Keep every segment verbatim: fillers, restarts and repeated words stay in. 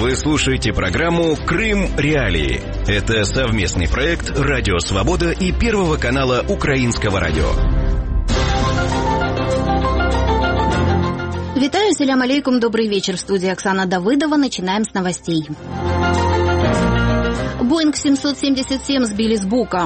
Вы слушаете программу «Крым. Реалии». Это совместный проект «Радио Свобода» и Первого канала Украинского радио. Витаю, салям алейкум, добрый вечер. В студии Оксана Давыдова. Начинаем с новостей. Боинг семьсот семьдесят семь сбили с Бука.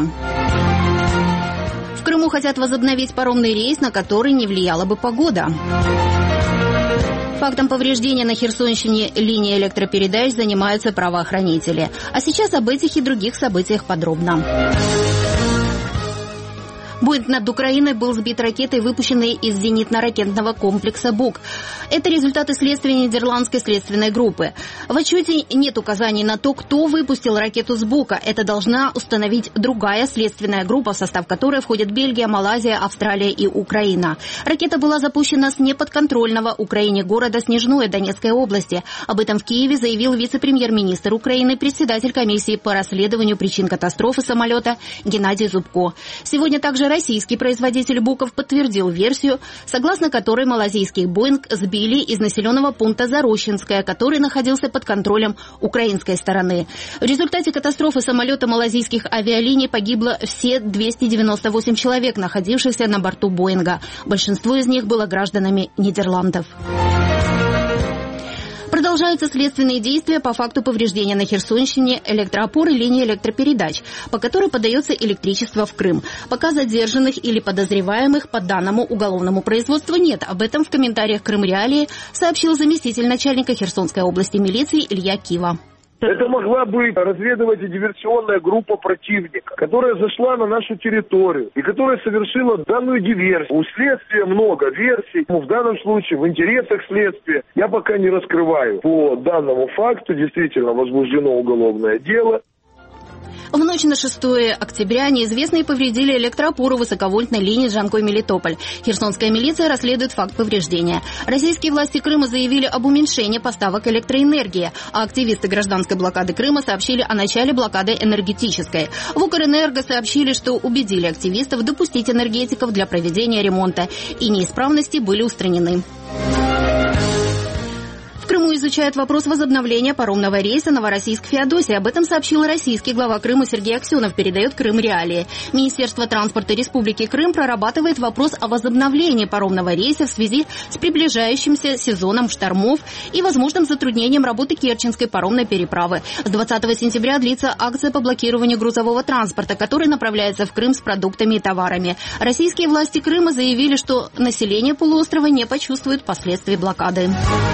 В Крыму хотят возобновить паромный рейс, на который не влияла бы погода. Фактом повреждения на Херсонщине линии электропередач занимаются правоохранители. А сейчас об этих и других событиях подробно. Боинг над Украиной был сбит ракетой, выпущенной из зенитно-ракетного комплекса «Бук». Это результаты следствия нидерландской следственной группы. В отчете нет указаний на то, кто выпустил ракету с «Бука». Это должна установить другая следственная группа, в состав которой входят Бельгия, Малайзия, Австралия и Украина. Ракета была запущена с неподконтрольного Украине города Снежное Донецкой области. Об этом в Киеве заявил вице-премьер-министр Украины, председатель комиссии по расследованию причин катастрофы самолета Геннадий Зубко. Сегодня также российский производитель «Буков» подтвердил версию, согласно которой малазийский «Боинг» сбили из населенного пункта Зарощенское, который находился под контролем украинской стороны. В результате катастрофы самолета малазийских авиалиний погибло все двести девяносто восемь человек, находившихся на борту «Боинга». Большинство из них было гражданами Нидерландов. Продолжаются следственные действия по факту повреждения на Херсонщине электроопоры линии электропередач, по которой подается электричество в Крым. Пока задержанных или подозреваемых по данному уголовному производству нет. Об этом в комментариях «Крым. Реалии» сообщил заместитель начальника Херсонской области милиции Илья Кива. Это могла быть разведывательно-диверсионная группа противника, которая зашла на нашу территорию и которая совершила данную диверсию. У следствия много версий. В данном случае в интересах следствия я пока не раскрываю. По данному факту действительно возбуждено уголовное дело. В ночь на шестое октября неизвестные повредили электроопору высоковольтной линии Джанкой-Мелитополь. Херсонская милиция расследует факт повреждения. Российские власти Крыма заявили об уменьшении поставок электроэнергии, а активисты гражданской блокады Крыма сообщили о начале блокады энергетической. В Укрэнерго сообщили, что убедили активистов допустить энергетиков для проведения ремонта, и неисправности были устранены. В Крыму изучают вопрос возобновления паромного рейса Новороссийск-Феодосия. Об этом сообщил российский глава Крыма Сергей Аксенов, передает «Крым. Реалии». Министерство транспорта Республики Крым прорабатывает вопрос о возобновлении паромного рейса в связи с приближающимся сезоном штормов и возможным затруднением работы Керченской паромной переправы. С двадцатого сентября длится акция по блокированию грузового транспорта, который направляется в Крым с продуктами и товарами. Российские власти Крыма заявили, что население полуострова не почувствует последствий блокады.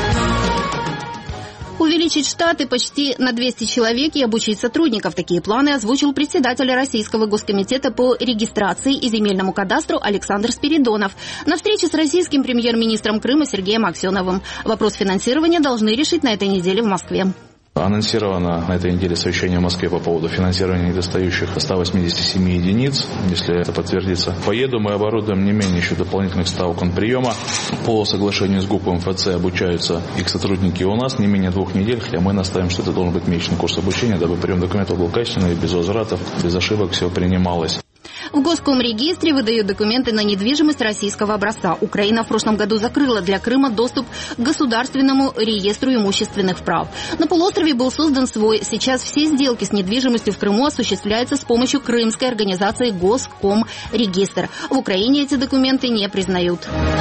Увеличить штаты почти на двести человек и обучить сотрудников. Такие планы озвучил председатель Российского госкомитета по регистрации и земельному кадастру Александр Спиридонов на встрече с российским премьер-министром Крыма Сергеем Аксеновым. Вопрос финансирования должны решить на этой неделе в Москве. Анонсировано на этой неделе совещание в Москве по поводу финансирования недостающих ста восьмидесяти семи единиц, если это подтвердится. Поеду, мы оборудуем не менее еще дополнительных ставок конприема. По соглашению с ГУП МФЦ обучаются их сотрудники у нас не менее двух недель, хотя мы настаиваем, что это должен быть месячный курс обучения, дабы прием документов был качественный, без возвратов, без ошибок все принималось. В Госкомрегистре выдают документы на недвижимость российского образца. Украина в прошлом году закрыла для Крыма доступ к государственному реестру имущественных прав. На полуострове был создан свой. Сейчас все сделки с недвижимостью в Крыму осуществляются с помощью крымской организации Госкомрегистр. В Украине эти документы не признают.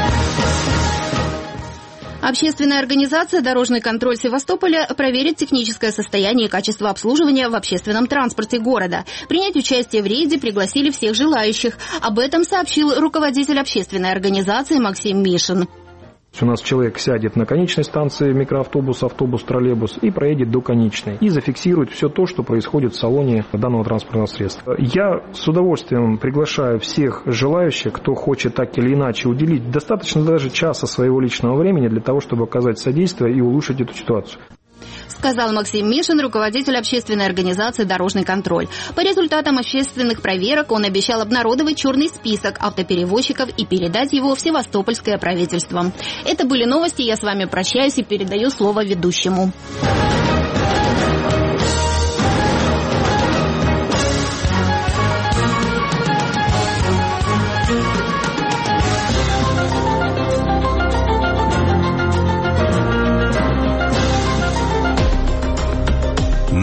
Общественная организация «Дорожный контроль Севастополя» проверит техническое состояние и качество обслуживания в общественном транспорте города. Принять участие в рейде пригласили всех желающих. Об этом сообщил руководитель общественной организации Максим Мишин. У нас человек сядет на конечной станции микроавтобус, автобус, троллейбус и проедет до конечной. И зафиксирует все то, что происходит в салоне данного транспортного средства. Я с удовольствием приглашаю всех желающих, кто хочет так или иначе уделить достаточно даже часа своего личного времени для того, чтобы оказать содействие и улучшить эту ситуацию. Сказал Максим Мишин, руководитель общественной организации «Дорожный контроль». По результатам общественных проверок он обещал обнародовать черный список автоперевозчиков и передать его в севастопольское правительство. Это были новости, я с вами прощаюсь и передаю слово ведущему.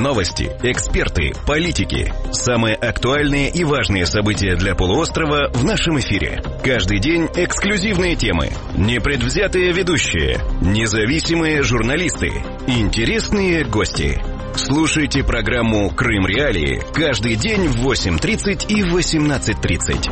новости, эксперты, политики. Самые актуальные и важные события для полуострова в нашем эфире. Каждый день эксклюзивные темы, непредвзятые ведущие, независимые журналисты, интересные гости. Слушайте программу «Крым Реалии» каждый день в восемь тридцать и восемнадцать тридцать.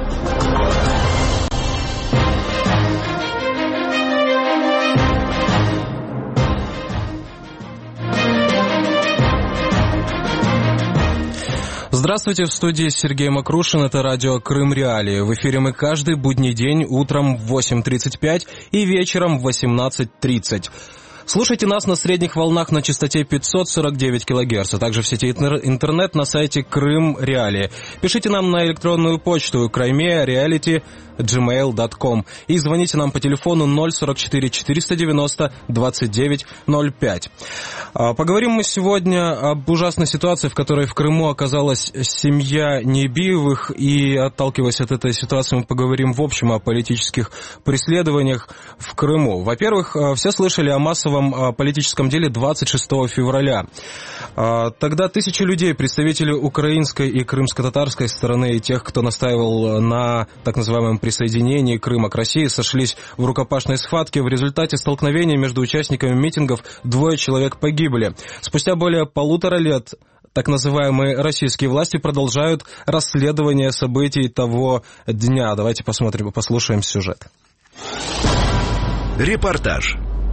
Здравствуйте, в студии Сергей Макрушин, это радио «Крым Реалии». В эфире мы каждый будний день утром в восемь тридцать пять и вечером в восемнадцать тридцать. Слушайте нас на средних волнах на частоте пятьсот сорок девять килогерц, а также в сети интернет на сайте Крым Реалии. Пишите нам на электронную почту крайме реалити джимейл точка ком и звоните нам по телефону ноль сорок четыре четыреста девяносто двадцать девять ноль пять. Поговорим мы сегодня об ужасной ситуации, в которой в Крыму оказалась семья Небиевых, и, отталкиваясь от этой ситуации, мы поговорим в общем о политических преследованиях в Крыму. Во-первых, все слышали о массовом политическом деле двадцать шестого февраля. Тогда тысячи людей, представители украинской и крымско-татарской стороны и тех, кто настаивал на так называемом присоединении Крыма к России, сошлись в рукопашной схватке. В результате столкновения между участниками митингов двое человек погибли. Спустя более полутора лет так называемые российские власти продолжают расследование событий того дня. Давайте посмотрим, послушаем сюжет. Репортаж.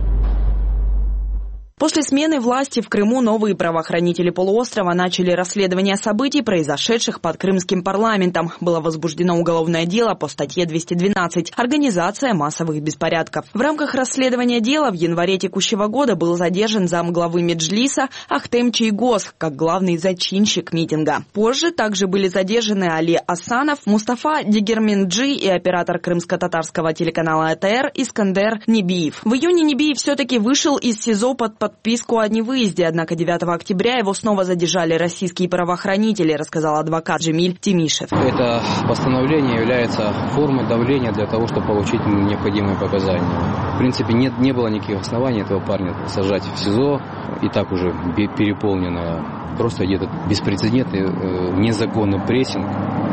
После смены власти в Крыму новые правоохранители полуострова начали расследование событий, произошедших под крымским парламентом. Было возбуждено уголовное дело по статье двести двенадцать «Организация массовых беспорядков». В рамках расследования дела в январе текущего года был задержан замглавы Меджлиса Ахтем Чийгоз как главный зачинщик митинга. Позже также были задержаны Али Асанов, Мустафа Дегерменджи и оператор крымско-татарского телеканала Э Тэ Эр Искандер Небиев. В июне Небиев все-таки вышел из СИЗО под подписку о невыезде, однако девятого октября его снова задержали российские правоохранители, рассказал адвокат Джемиль Тимишев. Это постановление является формой давления для того, чтобы получить необходимые показания. В принципе, нет, не было никаких оснований этого парня сажать в СИЗО, и так уже переполненное. Просто идет беспрецедентный, незаконный прессинг,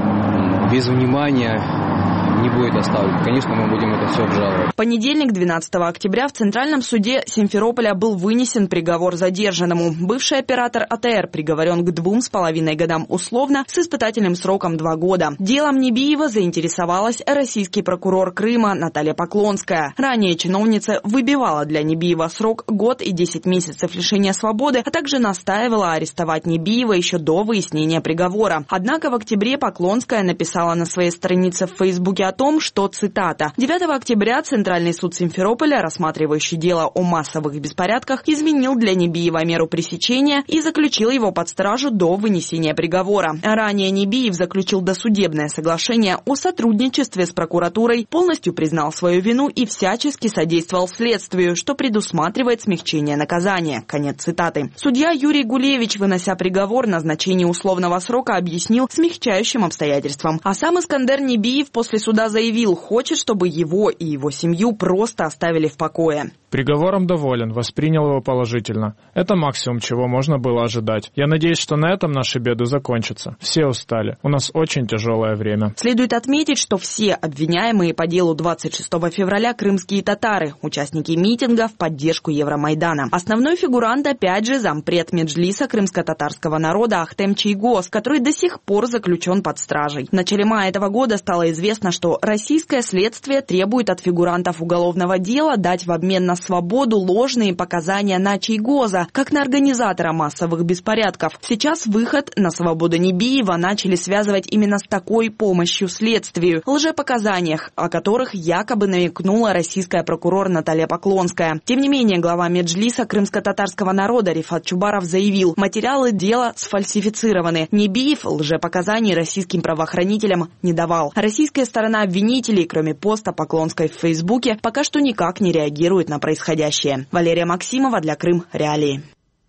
без внимания. Не будет оставлен. Конечно, мы будем это все обжаловать. В понедельник, двенадцатого октября, в Центральном суде Симферополя был вынесен приговор задержанному. Бывший оператор А Тэ Эр приговорен к двум с половиной годам условно с испытательным сроком два года. Делом Небиева заинтересовалась российский прокурор Крыма Наталья Поклонская. Ранее чиновница выбивала для Небиева срок год и десять месяцев лишения свободы, а также настаивала арестовать Небиева еще до выяснения приговора. Однако в октябре Поклонская написала на своей странице в Фейсбуке о том, что, цитата, девятого октября Центральный суд Симферополя, рассматривающий дело о массовых беспорядках, изменил для Небиева меру пресечения и заключил его под стражу до вынесения приговора. Ранее Небиев заключил досудебное соглашение о сотрудничестве с прокуратурой, полностью признал свою вину и всячески содействовал следствию, что предусматривает смягчение наказания. Конец цитаты. Судья Юрий Гулевич, вынося приговор, назначение условного срока объяснил смягчающим обстоятельствам. А сам Искандер Небиев после суда заявил, хочет, чтобы его и его семью просто оставили в покое. Приговором доволен, воспринял его положительно. Это максимум, чего можно было ожидать. Я надеюсь, что на этом наши беды закончатся. Все устали. У нас очень тяжелое время. Следует отметить, что все обвиняемые по делу двадцать шестого февраля крымские татары, участники митинга в поддержку Евромайдана. Основной фигурант, опять же, зампред Меджлиса крымско-татарского народа Ахтем Чийгоз, который до сих пор заключен под стражей. В начале мая этого года стало известно, что российское следствие требует от фигурантов уголовного дела дать в обмен на свободу ложные показания на Чийгоза, как на организатора массовых беспорядков. Сейчас выход на свободу Небиева начали связывать именно с такой помощью следствию, лжепоказаниях, о которых якобы намекнула российская прокурор Наталья Поклонская. Тем не менее, глава Меджлиса крымско-татарского народа Рифат Чубаров заявил, материалы дела сфальсифицированы. Небиев лжепоказаний российским правоохранителям не давал. Российская сторона обвинителей, кроме поста Поклонской в Фейсбуке, пока что никак не реагирует на происходящее. Валерия Максимова для Крым Реалии.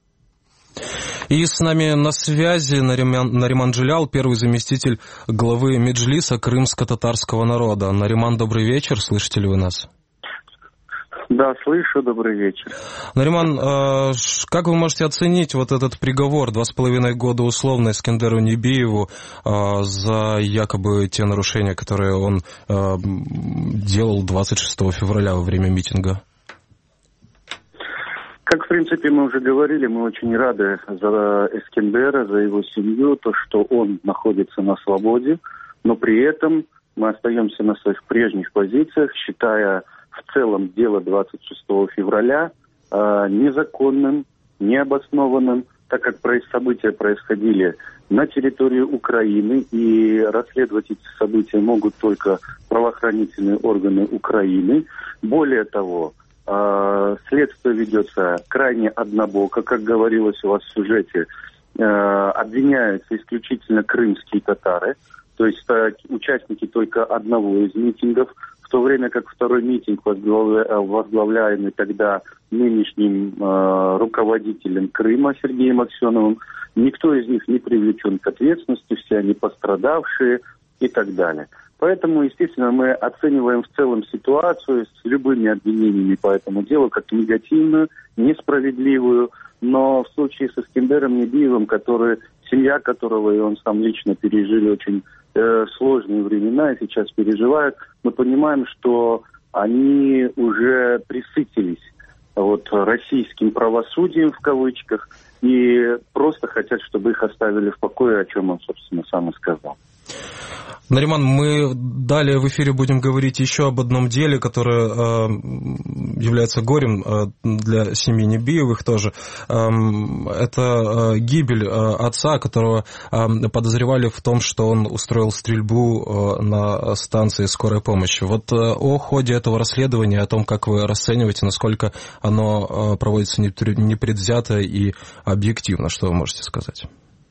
И с нами на связи Нариман, Нариман Джилял, первый заместитель главы Меджлиса крымско-татарского народа. Нариман, добрый вечер, слышите ли вы нас? Да, слышу, добрый вечер. Нариман, как вы можете оценить вот этот приговор два с половиной года условно Эскендеру Небиеву за якобы те нарушения, которые он делал двадцать шестого февраля во время митинга? Как, в принципе, мы уже говорили, мы очень рады за Эскендера, за его семью, то, что он находится на свободе, но при этом мы остаемся на своих прежних позициях, считая в целом дело двадцать шестого февраля э, незаконным, необоснованным, так как события происходили на территории Украины, и расследовать эти события могут только правоохранительные органы Украины. Более того, э, следствие ведется крайне однобоко, как говорилось у вас в сюжете, э, обвиняются исключительно крымские татары, то есть э, участники только одного из митингов, в то время как второй митинг, возглавляемый тогда нынешним э, руководителем Крыма Сергеем Аксеновым, никто из них не привлечен к ответственности, все они пострадавшие и так далее. Поэтому, естественно, мы оцениваем в целом ситуацию с любыми обвинениями по этому делу как негативную, несправедливую, но в случае с Эскендером Небиевым, который, семья которого и он сам лично пережили очень э, сложные времена и сейчас переживают, мы понимаем, что они уже присытились вот, российским правосудием в кавычках и просто хотят, чтобы их оставили в покое, о чем он, собственно, сам и сказал. Нариман, мы далее в эфире будем говорить еще об одном деле, которое э, является горем э, для семьи Небиевых тоже. Э, это э, гибель э, отца, которого э, подозревали в том, что он устроил стрельбу э, на станции скорой помощи. Вот э, о ходе этого расследования, о том, как вы расцениваете, насколько оно э, проводится непредвзято и объективно, что вы можете сказать?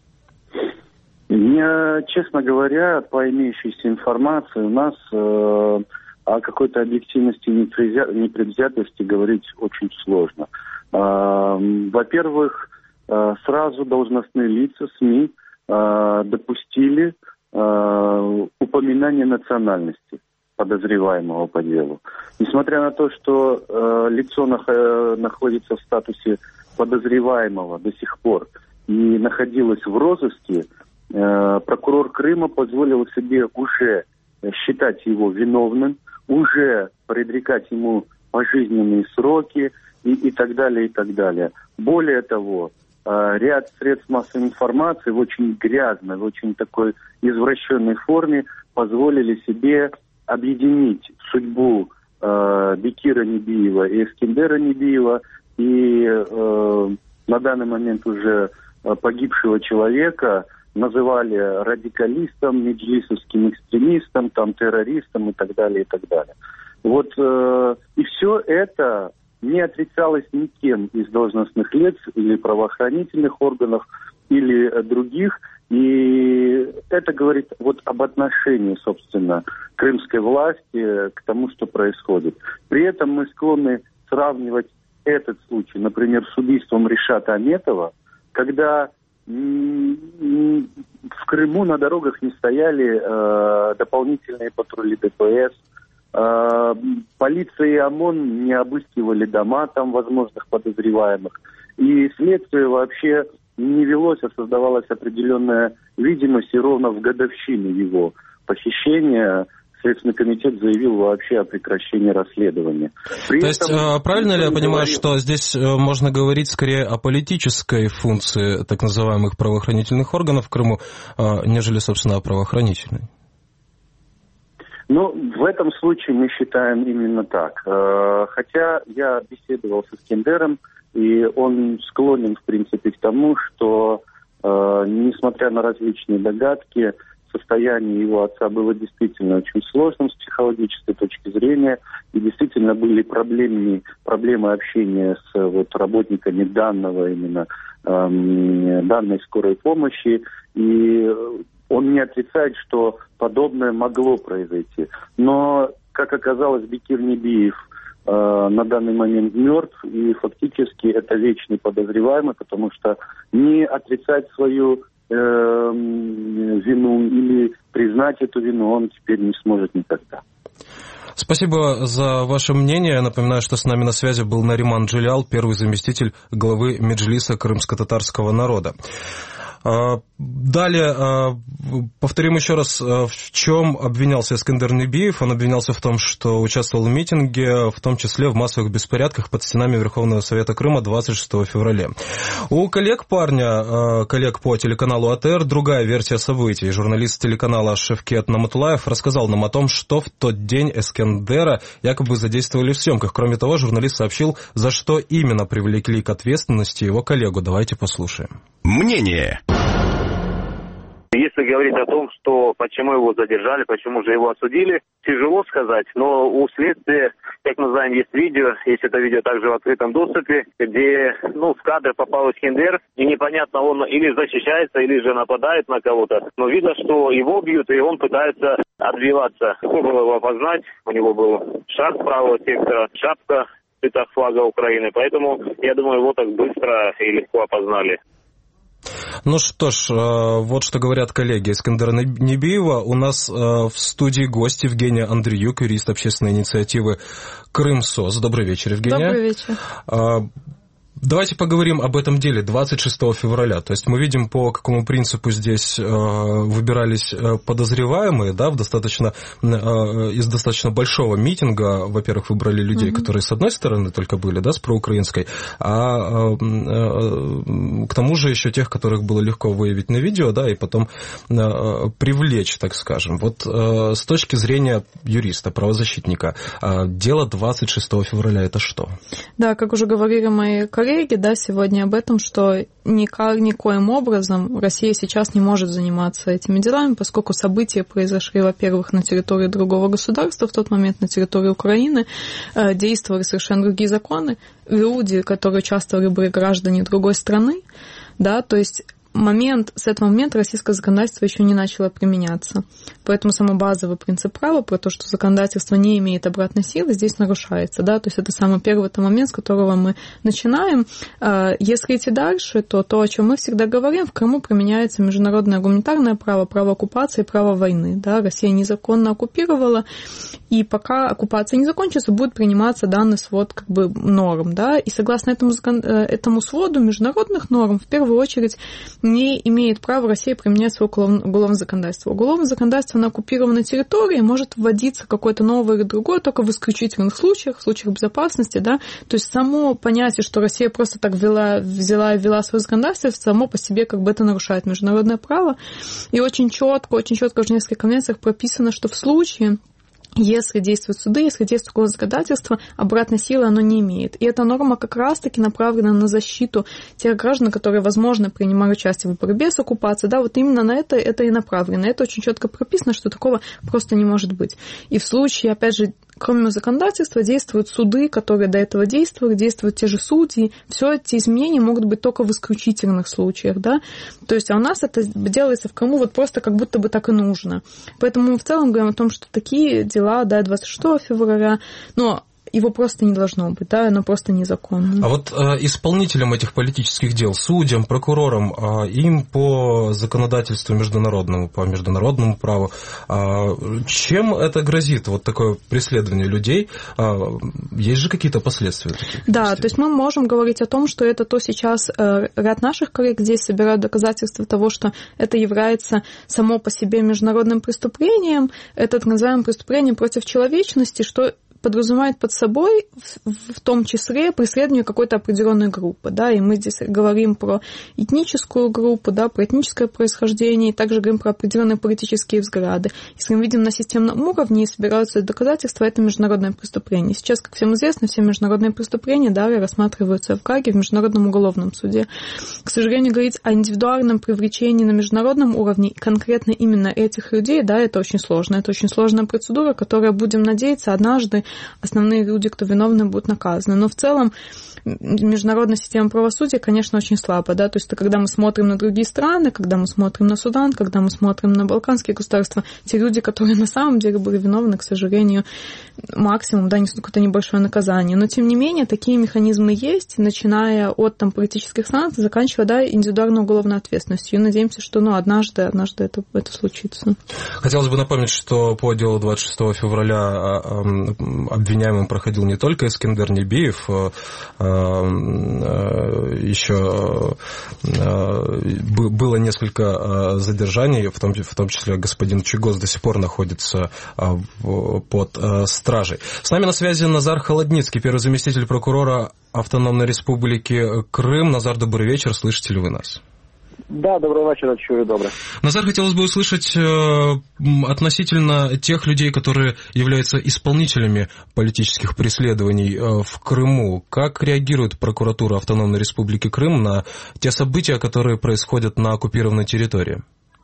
Мне, честно говоря, по имеющейся информации, у нас э, о какой-то объективности и непредвзятости говорить очень сложно. Э, во-первых, э, сразу должностные лица СМИ э, допустили э, упоминание национальности подозреваемого по делу. Несмотря на то, что э, лицо нах- находится в статусе подозреваемого до сих пор и находилось в розыске, прокурор Крыма позволил себе уже считать его виновным, уже предрекать ему пожизненные сроки и, и так далее, и так далее. Более того, ряд средств массовой информации в очень грязной, в очень такой извращенной форме позволили себе объединить судьбу э, Бекира Небиева и Эскендера Небиева и э, на данный момент уже погибшего человека называли радикалистом, меджлисовским экстремистом, там, террористом и так далее, и так далее. Вот, э, и все это не отрицалось никем из должностных лиц или правоохранительных органов, или других, и это говорит вот об отношении, собственно, крымской власти к тому, что происходит. При этом мы склонны сравнивать этот случай, например, с убийством Ришата Аметова, когда в Крыму на дорогах не стояли э, дополнительные патрули ДПС, э, полиция и ОМОН не обыскивали дома там возможных подозреваемых. И следствие вообще не велось, а создавалась определенная видимость, и ровно в годовщину его похищения Следственный комитет заявил вообще о прекращении расследования. При То этом, есть, правильно ли я понимаю, говорил... что здесь можно говорить скорее о политической функции так называемых правоохранительных органов в Крыму, нежели, собственно, о правоохранительной? Ну, в этом случае мы считаем именно так. Хотя я беседовал с Эскендером, и он склонен, в принципе, к тому, что, несмотря на различные догадки, состояние его отца было действительно очень сложным с психологической точки зрения, и действительно были проблемы, проблемы общения с вот, работниками данного именно эм, данной скорой помощи, и он не отрицает, что подобное могло произойти. Но, как оказалось, Бекир Небиев э, на данный момент мертв, и фактически это вечный подозреваемый, потому что не отрицать свою вину или признать эту вину он теперь не сможет никогда. Спасибо за ваше мнение. Я напоминаю, что с нами на связи был Нариман Джилял, первый заместитель главы Меджлиса крымско-татарского народа. Далее, повторим еще раз, в чем обвинялся Эскендер Небиев. Он обвинялся в том, что участвовал в митинге, в том числе в массовых беспорядках под стенами Верховного Совета Крыма двадцать шестого февраля. У коллег парня, коллег по телеканалу АТР, другая версия событий. Журналист телеканала Шевкет Наматулаев рассказал нам о том, что в тот день Эскендера якобы задействовали в съемках. Кроме того, журналист сообщил, за что именно привлекли к ответственности его коллегу. Давайте послушаем. Мнение. Если говорить о том, что почему его задержали, почему же его осудили, тяжело сказать, но у следствия, как мы знаем, есть видео, есть это видео также в открытом доступе, где, ну, в кадр попал Эскендер, и непонятно, он или защищается, или же нападает на кого-то, но видно, что его бьют, и он пытается отбиваться. Легко было его опознать, у него был шарф правого сектора, шапка в цветах флага Украины, поэтому, я думаю, его так быстро и легко опознали. Ну что ж, вот что говорят коллеги Эскендера Небиева. У нас в студии гость Евгения Андреюк, юрист общественной инициативы «Крымсос». Добрый вечер, Евгения. Добрый вечер. Давайте поговорим об этом деле двадцать шестого февраля. То есть мы видим, по какому принципу здесь э, выбирались подозреваемые, да, в достаточно, э, из достаточно большого митинга. Во-первых, выбрали людей, mm-hmm. которые с одной стороны только были, да, с проукраинской, а э, э, к тому же еще тех, которых было легко выявить на видео, да, и потом э, привлечь, так скажем. Вот э, с точки зрения юриста, правозащитника, э, дело двадцать шестого февраля это что? Да, как уже говорили мои коллеги, да, сегодня об этом, что никак, никоим образом Россия сейчас не может заниматься этими делами, поскольку события произошли, во-первых, на территории другого государства, в тот момент на территории Украины, действовали совершенно другие законы, люди, которые участвовали, были граждане другой страны, да, то есть момент, с этого момента российское законодательство еще не начало применяться. Поэтому самый базовый принцип права про то, что законодательство не имеет обратной силы, здесь нарушается. Да? То есть это самый первый момент, с которого мы начинаем. Если идти дальше, то то, о чем мы всегда говорим, в Крыму применяется международное гуманитарное право, право оккупации и право войны. Да? Россия незаконно оккупировала, и пока оккупация не закончится, будет приниматься данный свод как бы норм. Да? И согласно этому, этому своду международных норм, в первую очередь, не имеет права Россия применять свое уголовное законодательство. Уголовное законодательство на оккупированной территории может вводиться какое-то новое или другое только в исключительных случаях, в случаях безопасности, да, то есть само понятие, что Россия просто так ввела, взяла и ввела свое законодательство, само по себе как бы это нарушает международное право, и очень четко, очень четко в Женевских конвенциях прописано, что в случае, если действуют суды, если действует уголовное законодательство, обратной силы оно не имеет. И эта норма как раз-таки направлена на защиту тех граждан, которые, возможно, принимали участие в борьбе с оккупацией. Да, вот именно на это это и направлено. Это очень четко прописано, что такого просто не может быть. И в случае, опять же, кроме законодательства, действуют суды, которые до этого действовали, действуют те же судьи. Все эти изменения могут быть только в исключительных случаях. Да? То есть, а у нас это делается в Крыму вот просто как будто бы так и нужно. Поэтому мы в целом говорим о том, что такие дела, да, двадцать шестого февраля, но его просто не должно быть, да, оно просто незаконно. А вот э, исполнителям этих политических дел, судьям, прокурорам, э, им по законодательству международному, по международному праву, э, чем это грозит, вот такое преследование людей? Э, есть же какие-то последствия? Да, то есть мы можем говорить о том, что это то сейчас э, ряд наших коллег здесь собирают доказательства того, что это является само по себе международным преступлением, это так называемое преступление против человечности, что подразумевает под собой в том числе преследование какой-то определенной группы, да, и мы здесь говорим про этническую группу, да, про этническое происхождение, и также говорим про определенные политические взгляды. Если мы видим на системном уровне и собираются доказательства, это международное преступление. Сейчас, как всем известно, все международные преступления далее рассматриваются в Гааге в Международном уголовном суде. К сожалению, говорить о индивидуальном привлечении на международном уровне конкретно именно этих людей, да, это очень сложно. Это очень сложная процедура, которая, будем надеяться, однажды основные люди, кто виновны, будут наказаны. Но в целом международная система правосудия, конечно, очень слабая, да, то есть когда мы смотрим на другие страны, когда мы смотрим на Судан, когда мы смотрим на балканские государства, те люди, которые на самом деле были виновны, к сожалению, максимум, да, несут какое-то небольшое наказание. Но, тем не менее, такие механизмы есть, начиная от там, политических санкций, заканчивая, да, индивидуальной уголовной ответственностью. И надеемся, что, ну, однажды, однажды это, это случится. Хотелось бы напомнить, что по делу двадцать шестого февраля обвиняемым проходил не только Эскендер Небиев, еще было несколько задержаний, в том, в том числе господин Чигоз до сих пор находится под стражей. С нами на связи Назар Холодницкий, первый заместитель прокурора Автономной Республики Крым. Назар, добрый вечер, слышите ли вы нас? Да, доброго вечера, чую, добре. Назар, хотелось бы услышать э, относительно тех людей, которые являются исполнителями политических преследований э, в Крыму. Как реагирует прокуратура Автономной Республики Крым на те события, которые происходят на оккупированной территории?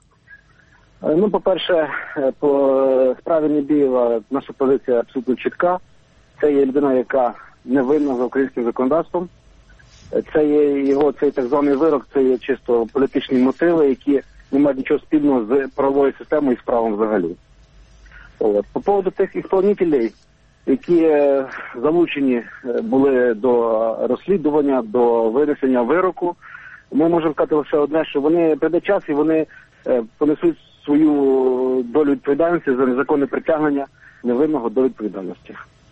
Ну, по-перше, по справі Небієва наша позиція абсолютно чітка. Це є людина, яка невинна за українським законодавством. Це є його цей так званий вирок, це є чисто політичні мотиви, які не мають нічого спільного з правовою системою і з правом взагалі. От. По поводу тих ісполнителів, які залучені були до розслідування, до винесення вироку, ми можемо сказати лише одне, що вони прийде час і вони понесуть свою долю відповідальності за незаконне притягнення невинного до відповідальності.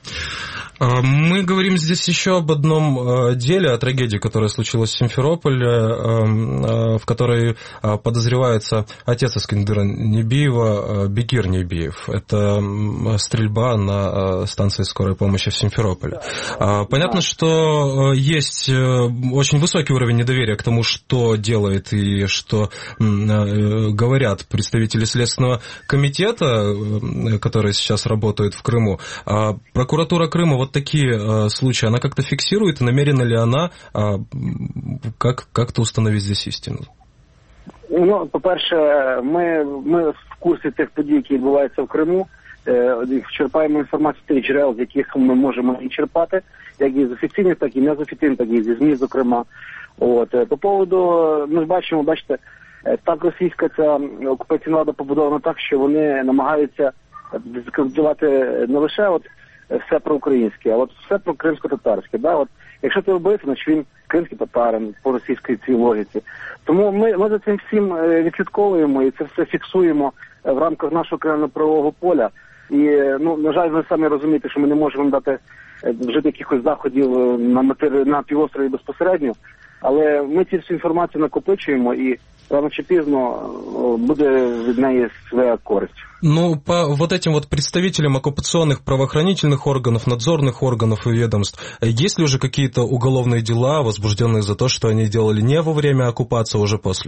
Мы говорим здесь еще об одном деле, о трагедии, которая случилась в Симферополе, в которой подозревается отец Эскендера Небиева, Бекир Небиев. Это стрельба на станции скорой помощи в Симферополе. Понятно, что есть очень высокий уровень недоверия к тому, что делает и что говорят представители Следственного комитета, которые сейчас работают в Крыму. Прокуратура Крыма вот такие э, случаи, она как-то фиксирует, и намерена ли она э, как, как-то установить здесь істину? Ну, по-перше, ми, ми в курсі тих подій, які відбуваються в Криму, е, черпаємо інформацію з тих джерел, з яких ми можемо і черпати, як і з офіційних, так і не з офіційних, так і зі ЗМІ, зокрема. От. По поводу, ми ж бачимо, бачите, так російська ця окупаційна влада побудована так, що вони намагаються дискредитувати не лише от все про українське, а от все про кримсько-татарське. Да? От, якщо ти вбився, значить він кримський татарин по російській цій логіці. Тому ми, ми за цим всім відслідковуємо і це все фіксуємо в рамках нашого кримінально-правового поля. І, ну, на жаль, ви самі розумієте, що ми не можемо дати вжити якихось заходів на, матері... на півострові безпосередньо, але ми цю всю інформацію накопичуємо і рано чи пізно буде від неї своя користь. Ну, по вот этим вот представителям оккупационных правоохранительных органов, надзорных органов и ведомств, есть ли уже какие-то уголовные дела, возбужденные за то, что они делали не во время оккупации, а уже после?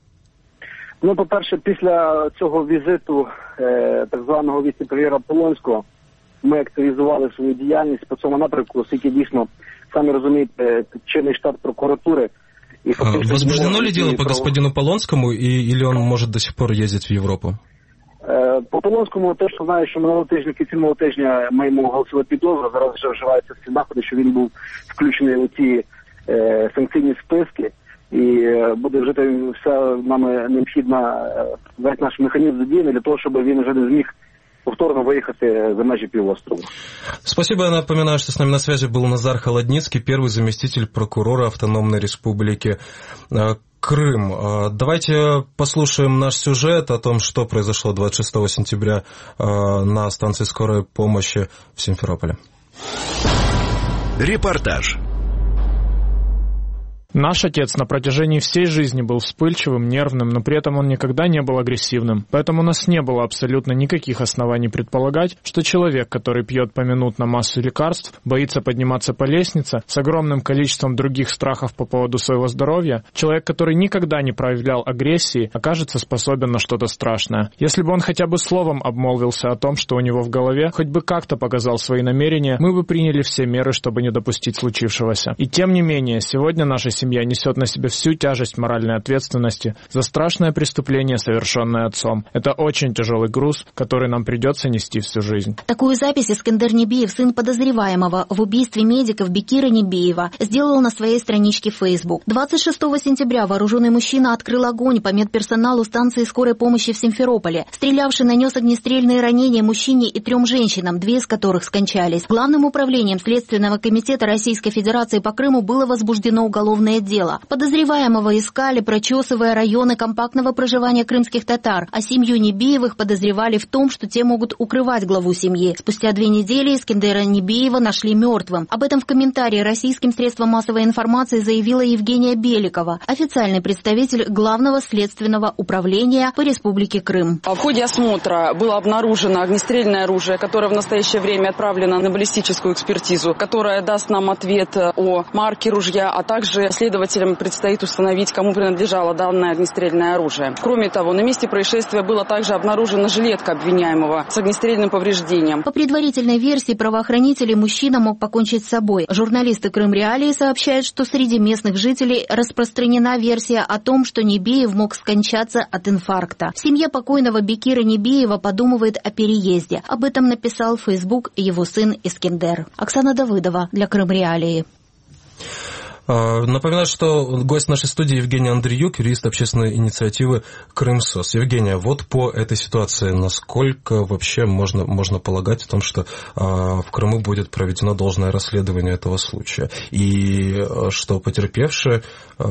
Ну, по-перше, після цього візиту е, так званого віце-прем'єра Полонського ми активізували свою діяльність по цьому напрямку, оскільки дійсно, самі розумієте, чинний штат прокуратури. И возбуждено ли дело по господину Полонскому, и, или он может до сих пор ездить в Европу? По Полонському те, що знаю, що минулого тижня, кінці минулого тижня ми йому оголосили підозру, зараз вже вживаються всі заходи, що він був включений у ті е, санкційні списки, і е, буде вжити вся нами необхідна весь наш механізм задіяний для того, щоб він вже не зміг повторно выехать за межи півострова. Спасибо. Я напоминаю, что с нами на связи был Назар Холодницкий, первый заместитель прокурора Автономной Республики Крым. Давайте послушаем наш сюжет о том, что произошло двадцать шестого сентября на станции скорой помощи в Симферополе. Репортаж. Наш отец на протяжении всей жизни был вспыльчивым, нервным, но при этом он никогда не был агрессивным. Поэтому у нас не было абсолютно никаких оснований предполагать, что человек, который пьет поминутно массу лекарств, боится подниматься по лестнице, с огромным количеством других страхов по поводу своего здоровья, человек, который никогда не проявлял агрессии, окажется способен на что-то страшное. Если бы он хотя бы словом обмолвился о том, что у него в голове, хоть бы как-то показал свои намерения, мы бы приняли все меры, чтобы не допустить случившегося. И тем не менее, сегодня наша семья несет на себе всю тяжесть моральной ответственности за страшное преступление, совершенное отцом. Это очень тяжелый груз, который нам придется нести всю жизнь. Такую запись Искендер Небиев, сын подозреваемого в убийстве медиков Бекира Небиева, сделал на своей страничке в Facebook. двадцать шестого сентября вооруженный мужчина открыл огонь по медперсоналу станции скорой помощи в Симферополе. Стрелявший нанес огнестрельные ранения мужчине и трем женщинам, две из которых скончались. Главным управлением Следственного комитета Российской Федерации по Крыму было возбуждено уголовное дело. Подозреваемого искали, прочесывая районы компактного проживания крымских татар, а семью Небиевых подозревали в том, что те могут укрывать главу семьи. Спустя две недели Искендера Небиева нашли мертвым. Об этом в комментарии российским средствам массовой информации заявила Евгения Беликова, официальный представитель Главного следственного управления по Республике Крым. В ходе осмотра было обнаружено огнестрельное оружие, которое в настоящее время отправлено на баллистическую экспертизу, которая даст нам ответ о марке ружья, а также следователям предстоит установить, кому принадлежало данное огнестрельное оружие. Кроме того, на месте происшествия была также обнаружена жилетка обвиняемого с огнестрельным повреждением. По предварительной версии правоохранителей, мужчина мог покончить с собой. Журналисты Крым Реалии сообщают, что среди местных жителей распространена версия о том, что Небиев мог скончаться от инфаркта. Семья покойного Бекира Небиева подумывает о переезде. Об этом написал в Facebook его сын Искендер. Оксана Давыдова для Крым Реалии. Напоминаю, что гость нашей студии Евгений Андреюк, юрист общественной инициативы «Крымсос». Евгения, вот по этой ситуации, насколько вообще можно, можно полагать о том, что в Крыму будет проведено должное расследование этого случая, и что потерпевшие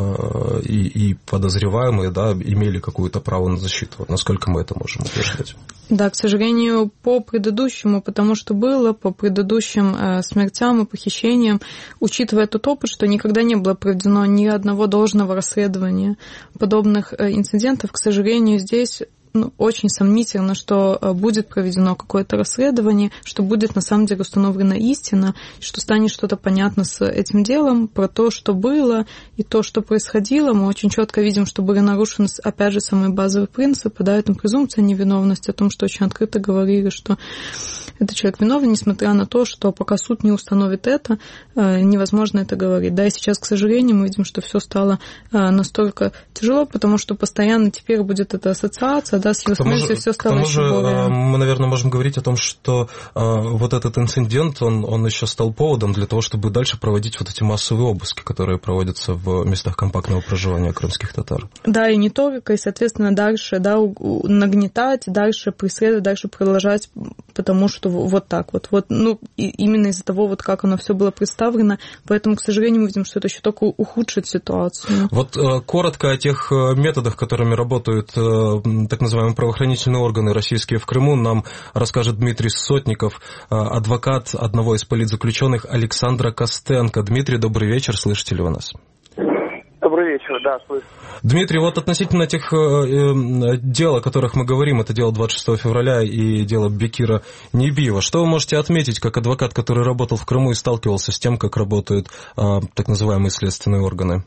и, и подозреваемые, да, имели какое-то право на защиту? Вот насколько мы это можем утверждать? Да, к сожалению, по предыдущему, потому что было, по предыдущим э, смертям и похищениям, учитывая тот опыт, что никогда не было проведено ни одного должного расследования подобных э, инцидентов, к сожалению, здесь ну, очень сомнительно, что будет проведено какое-то расследование, что будет на самом деле установлена истина, что станет что-то понятно с этим делом, про то, что было и то, что происходило. Мы очень четко видим, что были нарушены, опять же, самые базовые принципы, да, это презумпция невиновности, о том, что очень открыто говорили, что этот человек виновен, несмотря на то, что пока суд не установит это, невозможно это говорить. Да, и сейчас, к сожалению, мы видим, что все стало настолько тяжело, потому что постоянно теперь будет эта ассоциация, да, с его смертью все стало к тому еще же, более... Мы, наверное, можем говорить о том, что а, вот этот инцидент, он, он еще стал поводом для того, чтобы дальше проводить вот эти массовые обыски, которые проводятся в местах компактного проживания крымских татар. Да, и не только, и, соответственно, дальше, да, нагнетать, дальше преследовать, дальше продолжать, потому что вот так вот. вот ну, и именно из-за того, вот как оно все было представлено, поэтому, к сожалению, мы видим, что это еще только ухудшит ситуацию. Вот коротко о тех методах, которыми работают так называемые правоохранительные органы российские в Крыму, нам расскажет Дмитрий Сотников, адвокат одного из политзаключенных Александра Костенко. Дмитрий, добрый вечер, слышите ли вы нас? Добрый вечер, да, слышу. Дмитрий, вот относительно тех э, дел, о которых мы говорим, это дело двадцать шестого февраля и дело Бекира Небиева, что вы можете отметить как адвокат, который работал в Крыму и сталкивался с тем, как работают э, так называемые следственные органы?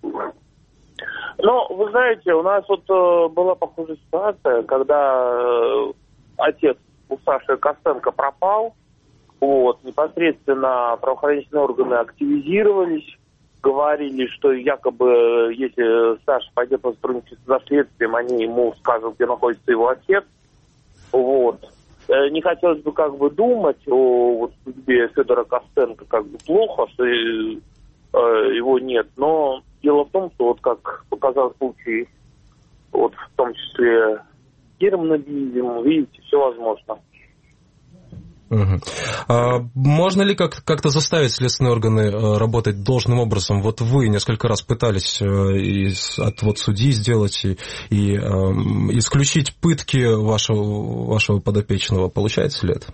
Ну, вы знаете, у нас вот э, была похожая ситуация, когда э, отец у Саши Костенко пропал, вот, непосредственно правоохранительные органы активизировались, говорили, что якобы, если Саша пойдет на сотрудничество за следствием, они ему скажут, где находится его отец. Вот. Не хотелось бы как бы думать о вот, судьбе Федора Костенко как бы плохо, что э, его нет. Но дело в том, что вот как показал случай, вот в том числе с Киром Небиевым, видите, все возможно. Угу. А можно ли как- как-то заставить следственные органы работать должным образом? Вот вы несколько раз пытались из, от вот судьи сделать и, и э, исключить пытки вашего, вашего подопечного. Получается ли это?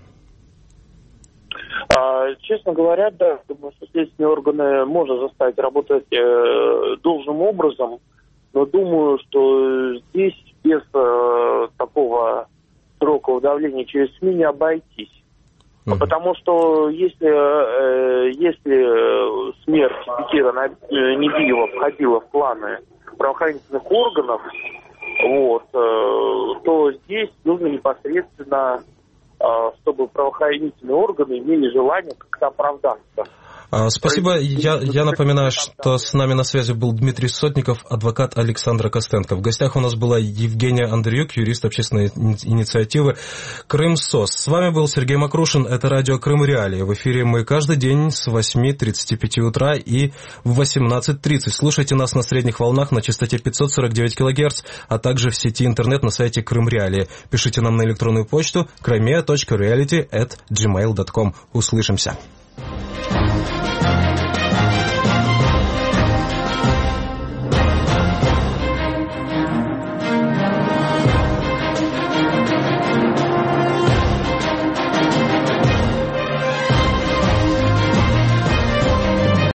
А, честно говоря, да, думаю, что следственные органы можно заставить работать э, должным образом, но думаю, что здесь без э, такого широкого давления через СМИ не обойтись. Mm-hmm. Потому что если, э, если смерть Бекира Небиева входила в планы правоохранительных органов, вот, э, то здесь нужно непосредственно, э, чтобы правоохранительные органы имели желание как-то оправдаться. Спасибо. Я, я напоминаю, что с нами на связи был Дмитрий Сотников, адвокат Александра Костенко. В гостях у нас была Евгения Андреюк, юрист общественной инициативы «Крымсос». С вами был Сергей Макрушин. Это радио «Крым Реалии». В эфире мы каждый день с восьми тридцати пяти утра и в восемнадцать тридцать. Слушайте нас на средних волнах на частоте пятьсот сорок девять килогерц, а также в сети интернет на сайте Крым Реалии. Пишите нам на электронную почту крымеа точка реалити эт джимейл точка ком. Услышимся. Thank you.